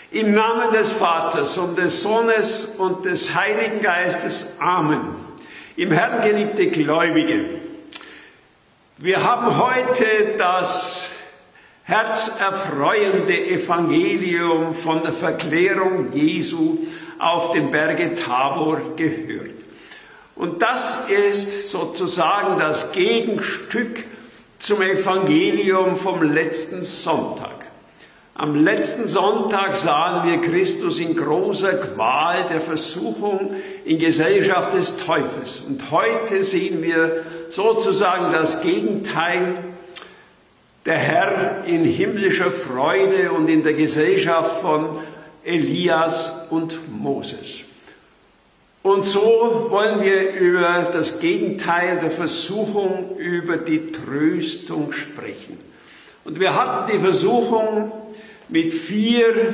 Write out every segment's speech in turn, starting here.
Im Namen des Vaters und des Sohnes und des Heiligen Geistes. Amen. Im Herrn geliebte Gläubige, wir haben heute das herzerfreuende Evangelium von der Verklärung Jesu auf dem Berge Tabor gehört. Und das ist sozusagen das Gegenstück zum Evangelium vom letzten Sonntag. Am letzten Sonntag sahen wir Christus in großer Qual der Versuchung in Gesellschaft des Teufels. Und heute sehen wir sozusagen das Gegenteil, der Herr in himmlischer Freude und in der Gesellschaft von Elias und Moses. Und so wollen wir über das Gegenteil der Versuchung, über die Tröstung sprechen. Und wir hatten die Versuchung mit 4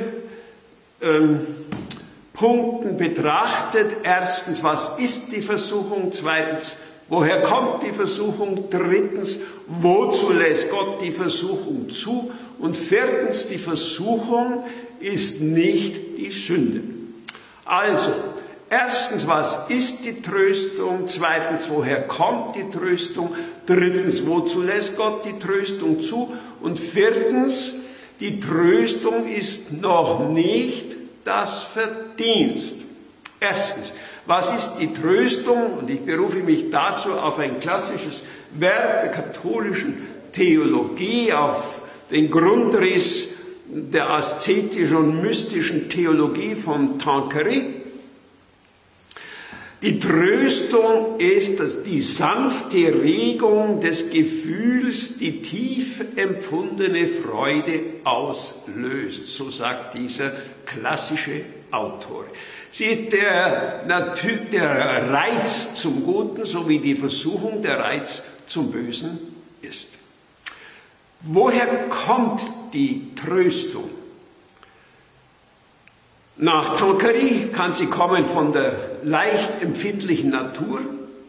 Punkten betrachtet. Erstens, was ist die Versuchung? Zweitens, woher kommt die Versuchung? Drittens, wozu lässt Gott die Versuchung zu? Und viertens, die Versuchung ist nicht die Sünde. Also, erstens, was ist die Tröstung? Zweitens, woher kommt die Tröstung? Drittens, wozu lässt Gott die Tröstung zu? Und viertens, die Tröstung ist noch nicht das Verdienst. Erstens, was ist die Tröstung? Und ich berufe mich dazu auf ein klassisches Werk der katholischen Theologie, auf den Grundriss der aszetischen und mystischen Theologie von Tanqueray. Die Tröstung ist die sanfte Regung des Gefühls, die tief empfundene Freude auslöst, so sagt dieser klassische Autor. Sie ist der Reiz zum Guten, so wie die Versuchung der Reiz zum Bösen ist. Woher kommt die Tröstung? Nach Tanqueray kann sie kommen von der leicht empfindlichen Natur,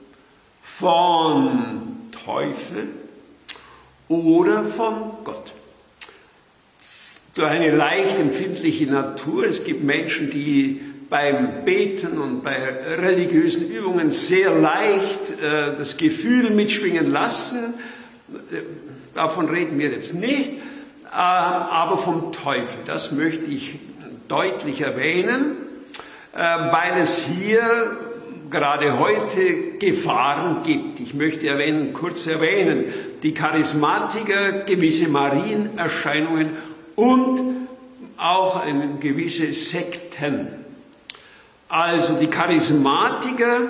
von Teufel oder von Gott. Durch eine leicht empfindliche Natur, es gibt Menschen, die beim Beten und bei religiösen Übungen sehr leicht das Gefühl mitschwingen lassen. Davon reden wir jetzt nicht, aber vom Teufel, das möchte ich deutlich erwähnen, weil es hier gerade heute Gefahren gibt. Ich möchte kurz erwähnen, die Charismatiker, gewisse Marienerscheinungen und auch gewisse Sekten. Also die Charismatiker,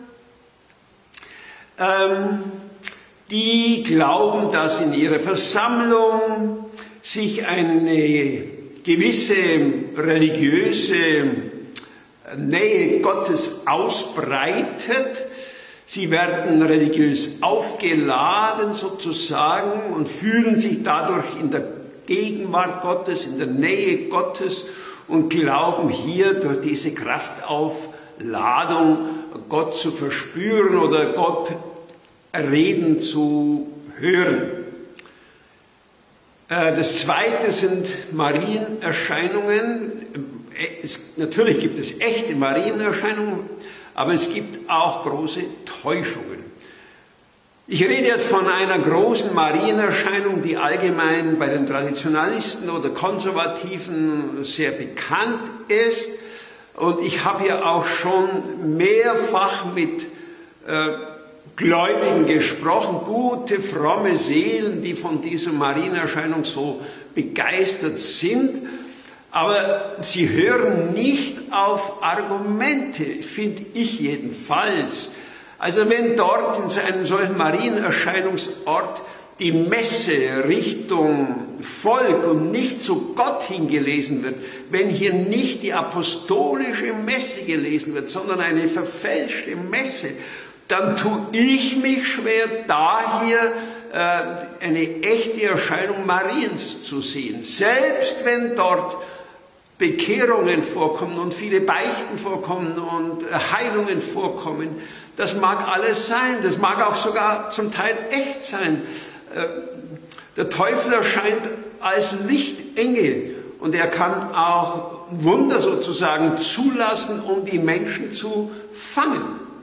die glauben, dass in ihrer Versammlung sich eine gewisse religiöse Nähe Gottes ausbreitet. Sie werden religiös aufgeladen sozusagen und fühlen sich dadurch in der Gegenwart Gottes, in der Nähe Gottes und glauben hier durch diese Kraftaufladung Gott zu verspüren oder Gott reden zu hören. Das zweite sind Marienerscheinungen. Natürlich gibt es echte Marienerscheinungen, aber es gibt auch große Täuschungen. Ich rede jetzt von einer großen Marienerscheinung, die allgemein bei den Traditionalisten oder Konservativen sehr bekannt ist. Und ich habe hier auch schon mehrfach mit Gläubigen gesprochen, gute, fromme Seelen, die von dieser Marienerscheinung so begeistert sind. Aber sie hören nicht auf Argumente, finde ich jedenfalls. Also wenn dort in einem solchen Marienerscheinungsort die Messe Richtung Volk und nicht zu Gott hingelesen wird, wenn hier nicht die apostolische Messe gelesen wird, sondern eine verfälschte Messe, dann tue ich mich schwer, da hier eine echte Erscheinung Mariens zu sehen. Selbst wenn dort Bekehrungen vorkommen und viele Beichten vorkommen und Heilungen vorkommen, das mag alles sein, das mag auch sogar zum Teil echt sein. Der Teufel erscheint als Lichtengel und er kann auch Wunder sozusagen zulassen, um die Menschen zu fangen.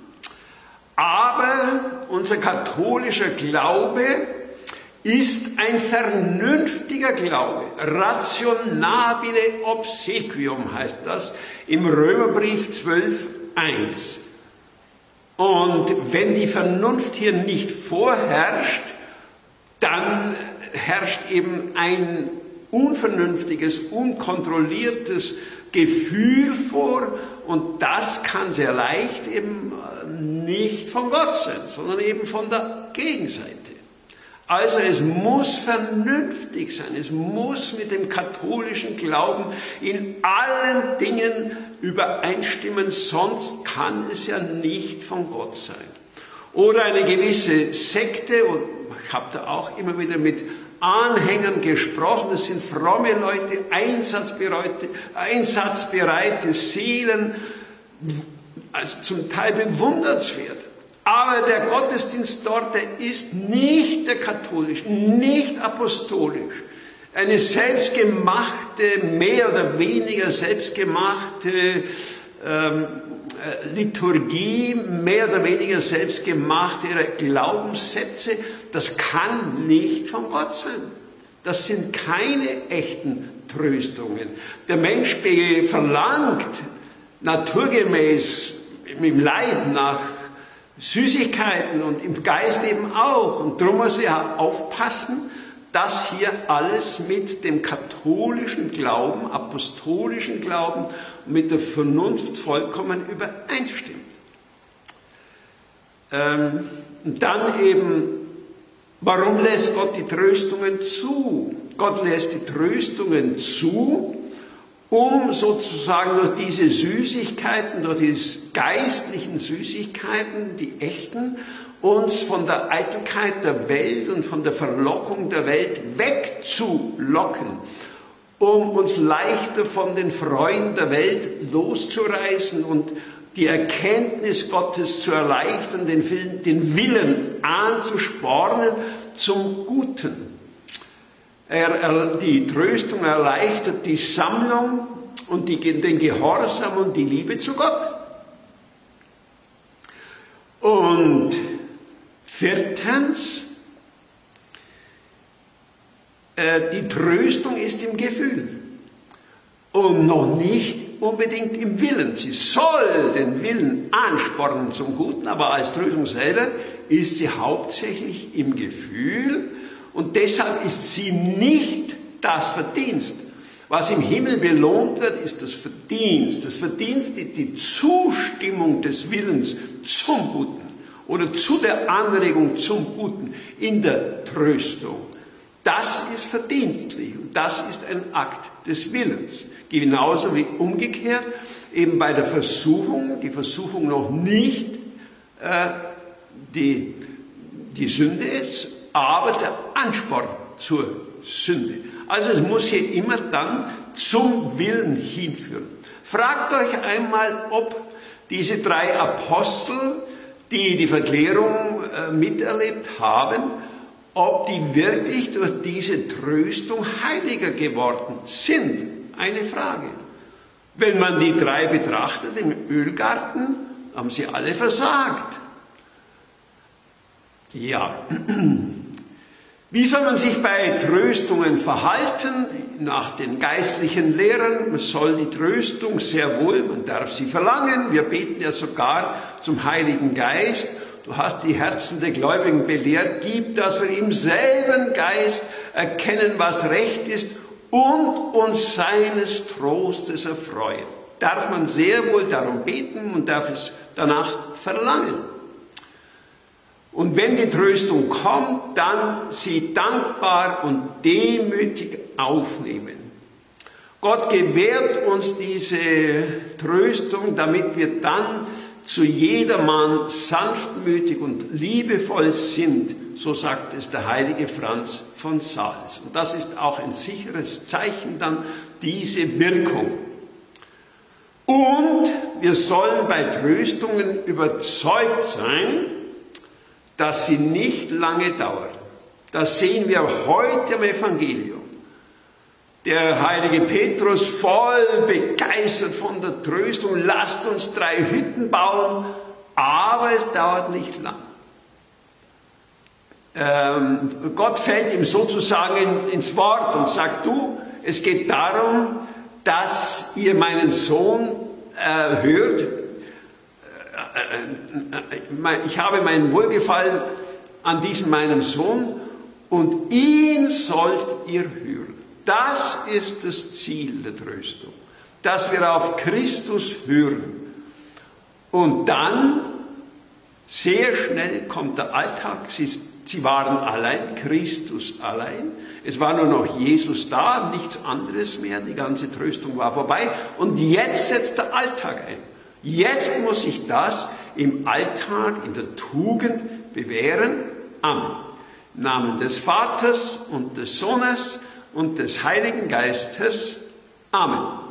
Aber unser katholischer Glaube ist ein vernünftiger Glaube. Rationabile obsequium heißt das im Römerbrief 12,1. Und wenn die Vernunft hier nicht vorherrscht, dann herrscht eben ein unvernünftiges, unkontrolliertes Gefühl vor, und das kann sehr leicht eben nicht von Gott sein, sondern eben von der Gegenseite. Also es muss vernünftig sein, es muss mit dem katholischen Glauben in allen Dingen übereinstimmen, sonst kann es ja nicht von Gott sein. Oder eine gewisse Sekte, und ich habe da auch immer wieder mit Anhängern gesprochen, das sind fromme Leute, einsatzbereite Seelen, also zum Teil bewundernswert. Aber der Gottesdienst dort, der ist nicht der katholisch, nicht apostolisch. Eine selbstgemachte, mehr oder weniger selbstgemachte Liturgie, mehr oder weniger selbstgemachte Glaubenssätze, das kann nicht von Gott sein. Das sind keine echten Tröstungen. Der Mensch verlangt naturgemäß im Leib nach Süßigkeiten und im Geist eben auch. Und darum muss er aufpassen, dass hier alles mit dem katholischen Glauben, apostolischen Glauben, mit der Vernunft vollkommen übereinstimmt. Und dann eben, warum lässt Gott die Tröstungen zu? Gott lässt die Tröstungen zu, um sozusagen durch diese Süßigkeiten, durch diese geistlichen Süßigkeiten, die echten, uns von der Eitelkeit der Welt und von der Verlockung der Welt wegzulocken, um uns leichter von den Freuden der Welt loszureißen und die Erkenntnis Gottes zu erleichtern, den Willen anzuspornen zum Guten. Die Tröstung erleichtert die Sammlung und den Gehorsam und die Liebe zu Gott. Und viertens, die Tröstung ist im Gefühl und noch nicht unbedingt im Willen. Sie soll den Willen anspornen zum Guten, aber als Tröstung selber ist sie hauptsächlich im Gefühl, und deshalb ist sie nicht das Verdienst. Was im Himmel belohnt wird, ist das Verdienst. Das Verdienst ist die Zustimmung des Willens zum Guten oder zu der Anregung zum Guten in der Tröstung. Das ist verdienstlich und das ist ein Akt des Willens. Genauso wie umgekehrt eben bei der Versuchung, die Versuchung noch nicht die Sünde ist, aber der Ansporn zur Sünde. Also es muss hier immer dann zum Willen hinführen. Fragt euch einmal, ob diese 3 Apostel, die die Verklärung miterlebt haben, ob die wirklich durch diese Tröstung heiliger geworden sind. Eine Frage. Wenn man die 3 betrachtet im Ölgarten, haben sie alle versagt. Ja. Wie soll man sich bei Tröstungen verhalten? Nach den geistlichen Lehren, man soll die Tröstung sehr wohl, man darf sie verlangen. Wir beten ja sogar zum Heiligen Geist. Du hast die Herzen der Gläubigen belehrt, gib, dass wir im selben Geist erkennen, was recht ist und uns seines Trostes erfreuen. Darf man sehr wohl darum beten und darf es danach verlangen. Und wenn die Tröstung kommt, dann sie dankbar und demütig aufnehmen. Gott gewährt uns diese Tröstung, damit wir dann zu jedermann sanftmütig und liebevoll sind, so sagt es der heilige Franz von Sales. Und das ist auch ein sicheres Zeichen dann, diese Wirkung. Und wir sollen bei Tröstungen überzeugt sein, dass sie nicht lange dauern. Das sehen wir heute im Evangelium. Der heilige Petrus voll begeistert von der Tröstung, lasst uns 3 Hütten bauen, aber es dauert nicht lang. Gott fällt ihm sozusagen ins Wort und sagt, du, es geht darum, dass ihr meinen Sohn hört. Ich habe meinen Wohlgefallen an diesem meinem Sohn und ihn sollt ihr hören. Das ist das Ziel der Tröstung, dass wir auf Christus hören. Und dann, sehr schnell kommt der Alltag. Sie waren allein, Christus allein. Es war nur noch Jesus da, nichts anderes mehr. Die ganze Tröstung war vorbei. Und jetzt setzt der Alltag ein. Jetzt muss ich das im Alltag, in der Tugend bewähren. Amen. Im Namen des Vaters und des Sohnes und des Heiligen Geistes. Amen.